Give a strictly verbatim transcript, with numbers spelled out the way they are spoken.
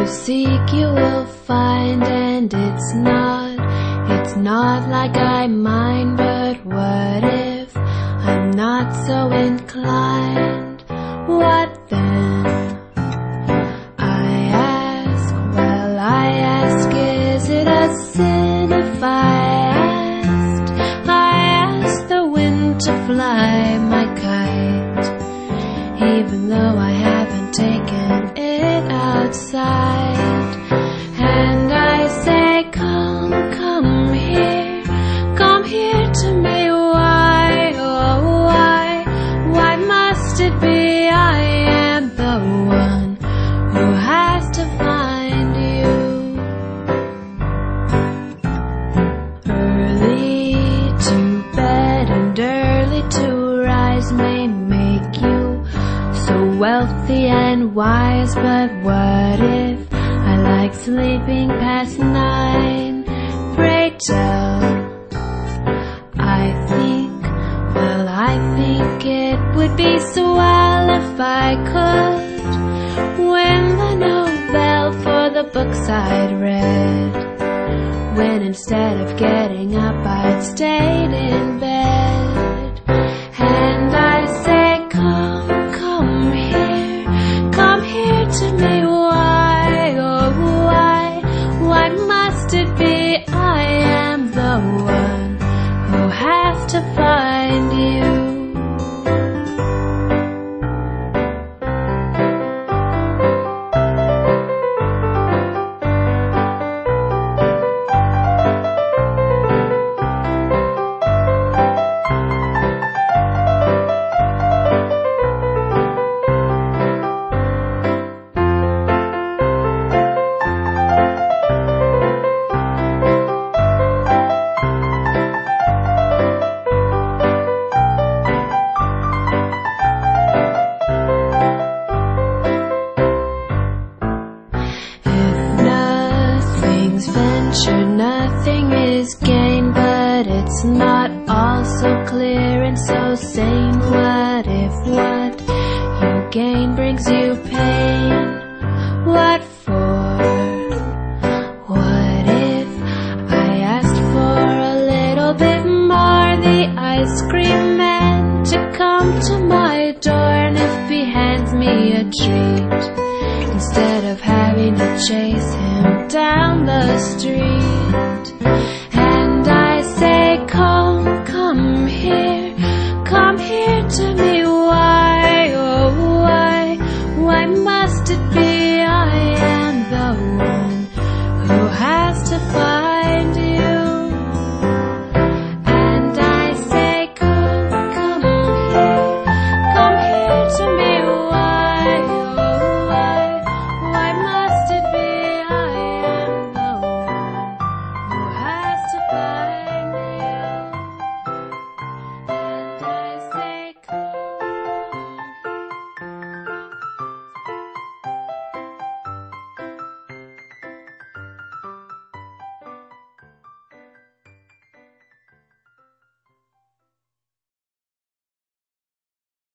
you seek you will find, and it's not, it's not like I mind, but what if I'm not so inclined? What then? I ask, well I ask, is it a sin if I asked? I asked the wind to fly my kite, even though I haven't taken it outside. And I say, come, come here, come here to me. Why, oh why, why must it be I am the one who has to find you? Early to bed and early to rise may make you so wealthy and wise, but what if I like sleeping past nine? Pray tell. I think, well I think it would be swell if I could win the Nobel for the books I'd read, when instead of getting up I'd stayed in bed. And I say, come, come here, come here to me. Why, oh why, why must it be I am the one who has to find you? Nothing is gain, but it's not all so clear and so sane. What if what you gain brings you pain? What for? What if I asked for a little bit more? The ice cream man to come to my door, and if he hands me a treat, instead of having to chase him down the street,